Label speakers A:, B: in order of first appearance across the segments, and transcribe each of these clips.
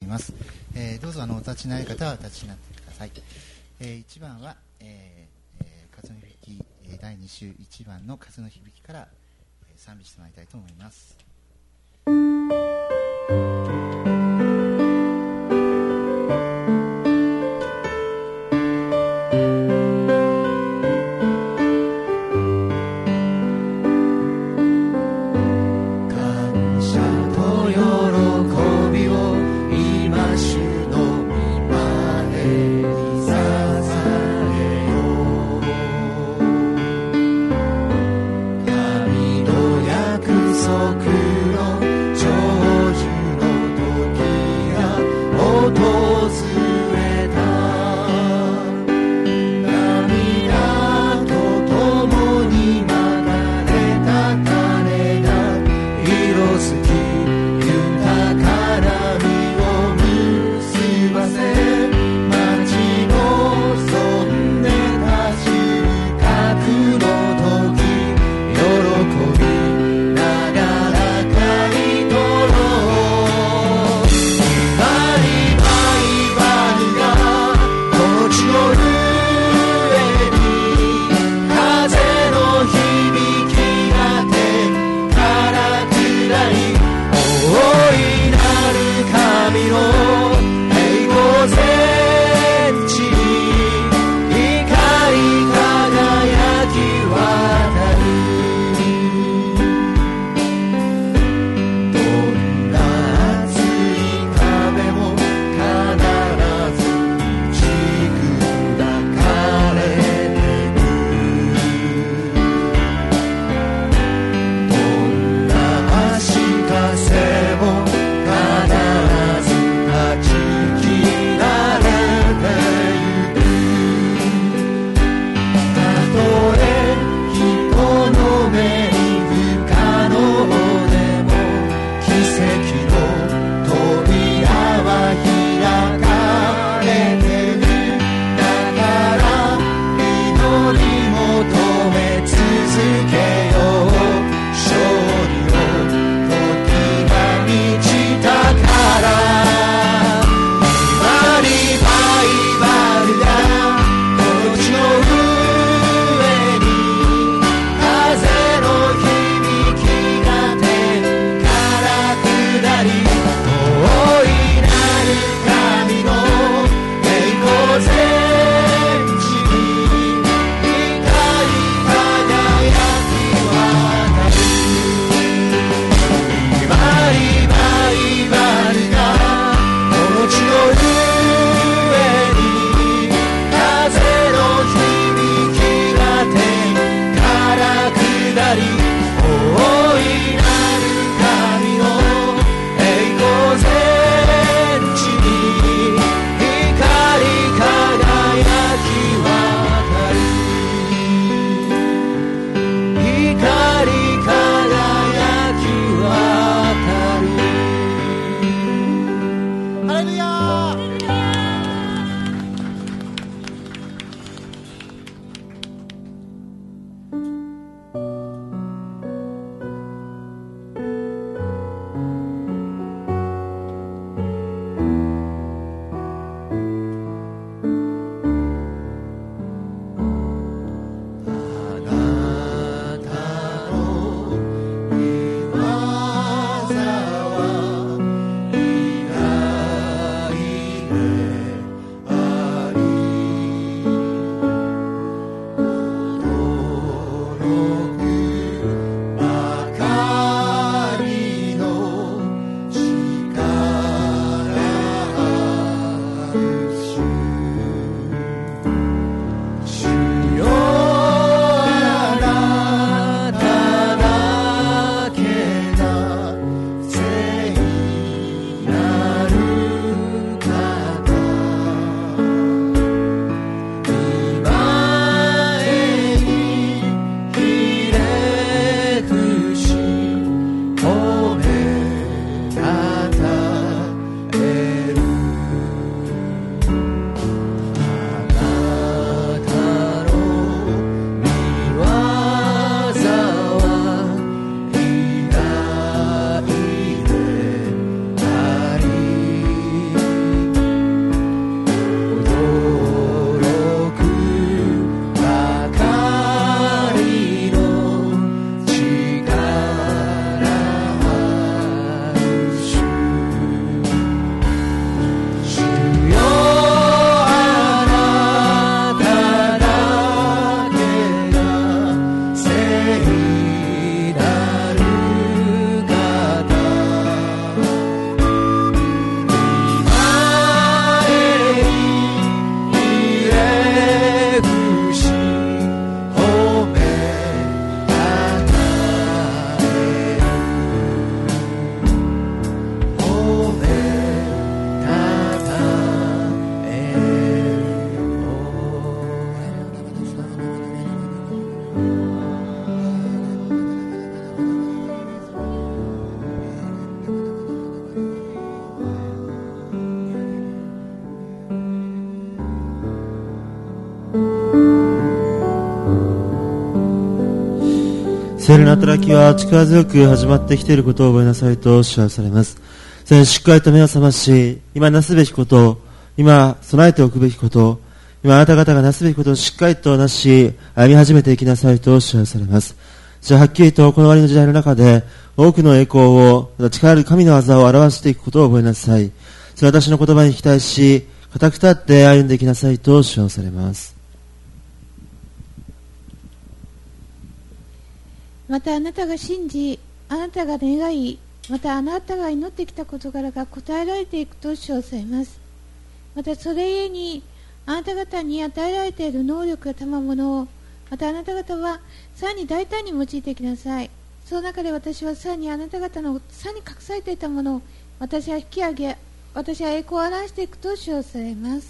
A: ます。どうぞお立ちになる方はお立ちになってください。1番は、風の響き、第2週1番の風の響きから、賛美してまいりたいと思います。
B: 「 聖霊の働きは力強く始まってきていることを覚えなさいと主はされます。しっかりと目を覚まし、今なすべきこと、今備えておくべきこと、今あなた方がなすべきことをしっかりとなし、歩み始めていきなさいと主はされます。じゃあはっきりとこの終わりの時代の中で、多くの栄光を、力ある神の技を表していくことを覚えなさい。それ私の言葉に期待し、固く立って歩んでいきなさいと主はされます。
C: またあなたが信じ、あなたが願い、またあなたが祈ってきた事柄が答えられていくと主はされます。またそれゆえにあなた方に与えられている能力や賜物を、またあなた方はさらに大胆に用いていきなさい。その中で私はさらにあなた方のさらに隠されていたものを私は引き上げ、私は栄光を表していくと主はされます。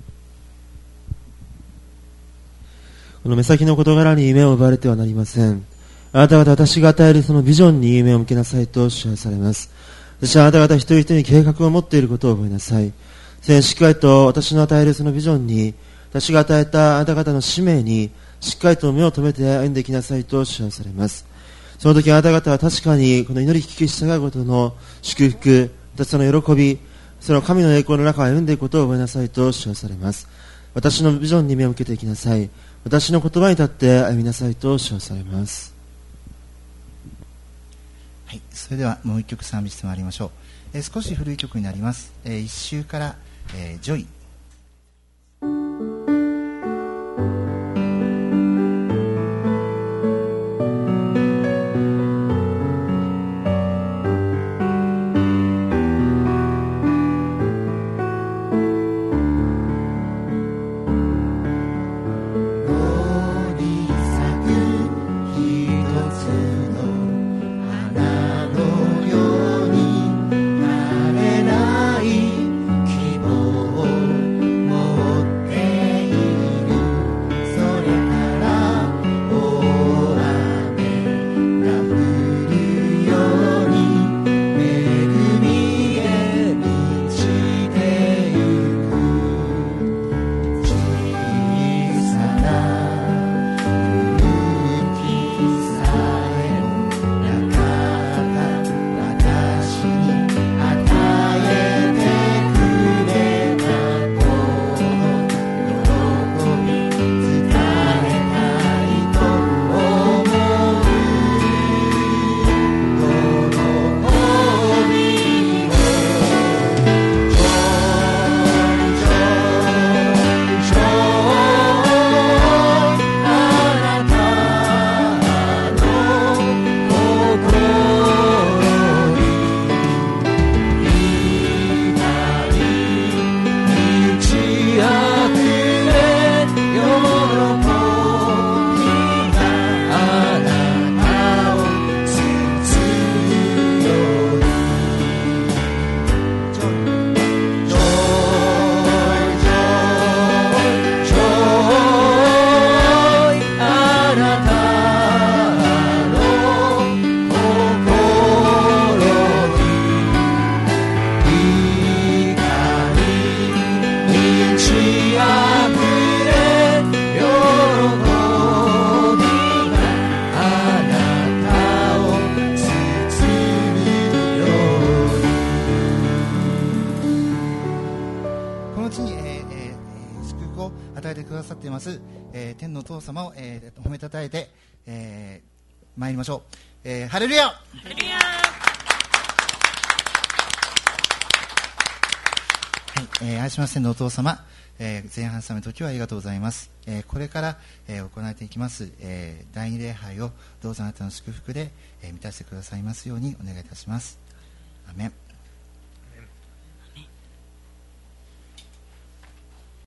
B: この目先の事柄に夢を奪われてはなりません。あなた方私が与えるそのビジョンに夢を向けなさいと主はされます。私はあなた方一人一人に計画を持っていることを覚えなさい。しっかりと私の与えるそのビジョンに、私が与えたあなた方の使命にしっかりと目を留めて歩んでいきなさいと主はされます。その時あなた方は確かにこの祈り聞き従うことの祝福、またその喜び、その神の栄光の中を歩んでいくことを覚えなさいと主はされます。私のビジョンに目を向けていきなさい。私の言葉に立って歩みなさいと主はされます。
A: はい、それではもう一曲賛美してまいりましょう。少し古い曲になります。一周から、ジョイ。天のお父様を、褒めたたえて、参りましょう。ハレルヤ。ハレルヤ。はい、愛します天のお父様、前半様の時はありがとうございます。これから、行っていきます、第二礼拝をどうぞあなたの祝福で、満たしてくださいますようにお願いいたします。アメン。